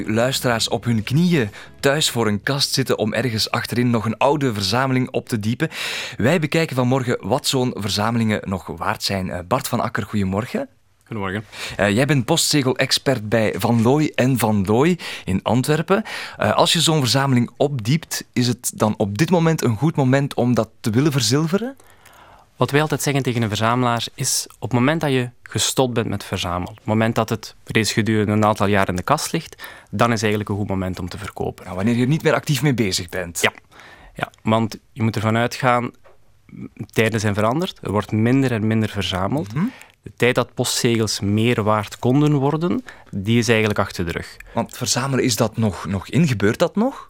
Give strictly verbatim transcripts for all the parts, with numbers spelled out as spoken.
Luisteraars op hun knieën thuis voor een kast zitten om ergens achterin nog een oude verzameling op te diepen. Wij bekijken vanmorgen wat zo'n verzamelingen nog waard zijn. Bart van Akker, goedemorgen. Goedemorgen. Uh, jij bent postzegel-expert bij Van Looy en Van Looy in Antwerpen. Uh, als je zo'n verzameling opdiept, is het dan op dit moment een goed moment om dat te willen verzilveren? Wat wij altijd zeggen tegen een verzamelaar is, op het moment dat je gestopt bent met verzamelen, op het moment dat het reeds gedurende een aantal jaar in de kast ligt, dan is eigenlijk een goed moment om te verkopen. Nou, wanneer je er niet meer actief mee bezig bent. Ja, ja, want je moet ervan uitgaan, tijden zijn veranderd, er wordt minder en minder verzameld. Mm-hmm. De tijd dat postzegels meer waard konden worden, die is eigenlijk achter de rug. Want verzamelen, is dat nog, nog in? Gebeurt dat nog?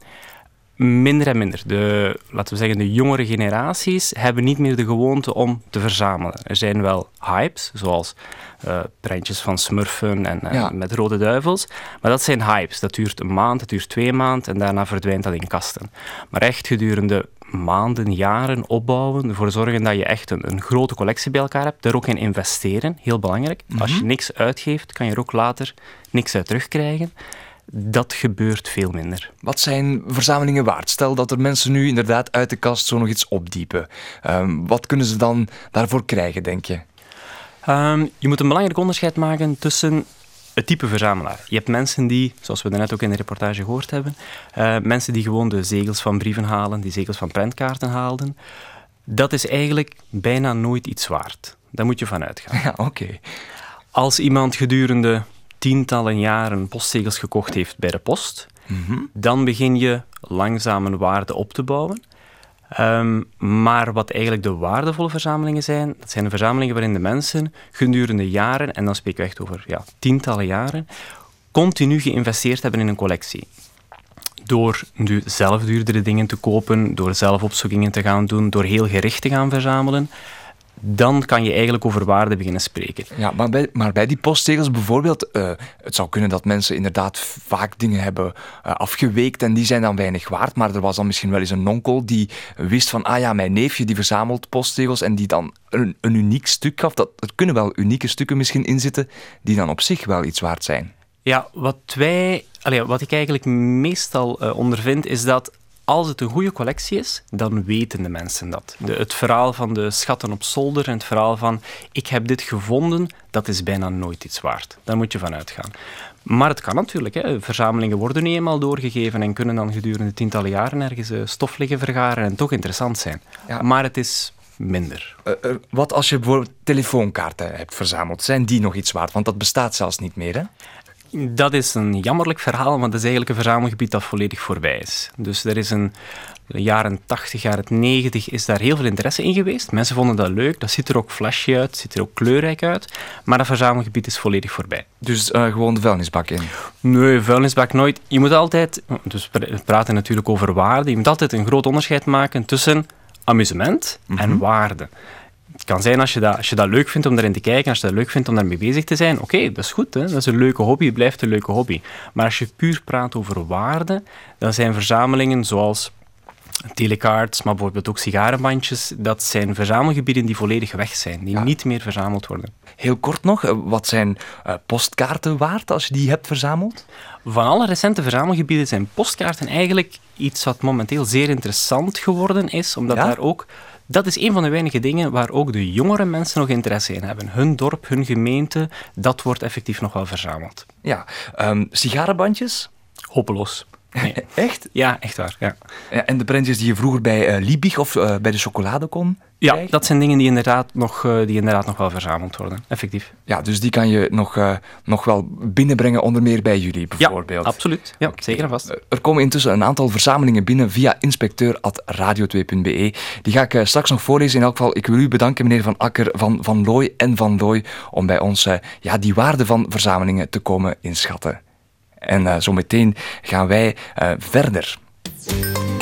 Minder en minder. De, laten we zeggen, de jongere generaties hebben niet meer de gewoonte om te verzamelen. Er zijn wel hypes, zoals uh, prentjes van Smurfen en uh, ja. met rode duivels. Maar dat zijn hypes. Dat duurt een maand, dat duurt twee maanden en daarna verdwijnt dat in kasten. Maar echt gedurende maanden, jaren opbouwen, ervoor zorgen dat je echt een, een grote collectie bij elkaar hebt. Daar ook in investeren, heel belangrijk. Mm-hmm. Als je niks uitgeeft, kan je er ook later niks uit terugkrijgen. Dat gebeurt veel minder. Wat zijn verzamelingen waard? Stel dat er mensen nu inderdaad uit de kast zo nog iets opdiepen. Um, wat kunnen ze dan daarvoor krijgen, denk je? Um, je moet een belangrijk onderscheid maken tussen het type verzamelaar. Je hebt mensen die, zoals we daarnet ook in de reportage gehoord hebben, uh, mensen die gewoon de zegels van brieven halen, die zegels van prentkaarten haalden. Dat is eigenlijk bijna nooit iets waard. Daar moet je van uitgaan. Ja, oké. Okay. Als iemand gedurende tientallen jaren postzegels gekocht heeft bij de post, mm-hmm. dan begin je langzaam een waarde op te bouwen. Um, maar wat eigenlijk de waardevolle verzamelingen zijn, dat zijn de verzamelingen waarin de mensen gedurende jaren, en dan spreken we echt over ja, tientallen jaren, continu geïnvesteerd hebben in een collectie. Door nu zelf duurdere dingen te kopen, door zelf opzoekingen te gaan doen, door heel gericht te gaan verzamelen, dan kan je eigenlijk over waarde beginnen spreken. Ja, maar bij, maar bij die postzegels bijvoorbeeld, uh, het zou kunnen dat mensen inderdaad vaak dingen hebben uh, afgeweekt en die zijn dan weinig waard, maar er was dan misschien wel eens een onkel die wist van, ah ja, mijn neefje die verzamelt postzegels en die dan een, een uniek stuk gaf. Dat, er kunnen wel unieke stukken misschien in zitten die dan op zich wel iets waard zijn. Ja, wat wij, allee, wat ik eigenlijk meestal uh, ondervind, is dat als het een goede collectie is, dan weten de mensen dat. De, het verhaal van de schatten op zolder en het verhaal van ik heb dit gevonden, dat is bijna nooit iets waard. Daar moet je van uitgaan. Maar het kan natuurlijk. Hè. Verzamelingen worden nu eenmaal doorgegeven en kunnen dan gedurende tientallen jaren ergens uh, stof liggen vergaren en toch interessant zijn. Ja. Maar het is minder. Uh, uh, wat als je bijvoorbeeld telefoonkaarten hebt verzameld? Zijn die nog iets waard? Want dat bestaat zelfs niet meer, hè? Dat is een jammerlijk verhaal, want dat is eigenlijk een verzamelgebied dat volledig voorbij is. Dus er is een de jaren tachtig, jaren negentig is daar heel veel interesse in geweest. Mensen vonden dat leuk, dat ziet er ook flashy uit, ziet er ook kleurrijk uit, maar dat verzamelgebied is volledig voorbij. Dus uh, gewoon de vuilnisbak in? Nee, vuilnisbak nooit. Je moet altijd, dus we praten natuurlijk over waarde, je moet altijd een groot onderscheid maken tussen amusement mm-hmm. en waarde. Het kan zijn als je, dat, als je dat leuk vindt om daarin te kijken, als je dat leuk vindt om daarmee bezig te zijn, oké, okay, dat is goed, hè? Dat is een leuke hobby, het blijft een leuke hobby. Maar als je puur praat over waarde, dan zijn verzamelingen zoals telecards, maar bijvoorbeeld ook sigarenbandjes, dat zijn verzamelgebieden die volledig weg zijn, die ja. niet meer verzameld worden. Heel kort nog, wat zijn uh, postkaarten waard als je die hebt verzameld? Van alle recente verzamelgebieden zijn postkaarten eigenlijk iets wat momenteel zeer interessant geworden is, omdat ja? daar ook... Dat is een van de weinige dingen waar ook de jongere mensen nog interesse in hebben. Hun dorp, hun gemeente, dat wordt effectief nog wel verzameld. Ja, um, sigarenbandjes? Hopeloos. Nee. Echt? Ja, echt waar. Ja. Ja, en de prentjes die je vroeger bij uh, Liebig of uh, bij de chocolade kon Ja, krijgen? Dat zijn dingen die inderdaad, nog, uh, die inderdaad nog wel verzameld worden. Effectief. Ja, dus die kan je nog, uh, nog wel binnenbrengen, onder meer bij jullie bijvoorbeeld. Ja, absoluut. Ja, okay. Zeker en vast. Er komen intussen een aantal verzamelingen binnen via inspecteur at radio twee punt b e. Die ga ik uh, straks nog voorlezen. In elk geval, ik wil u bedanken, meneer Van Akker van Van Looy en Van Looy, om bij ons uh, ja, die waarde van verzamelingen te komen inschatten. En uh, zo meteen gaan wij uh, verder.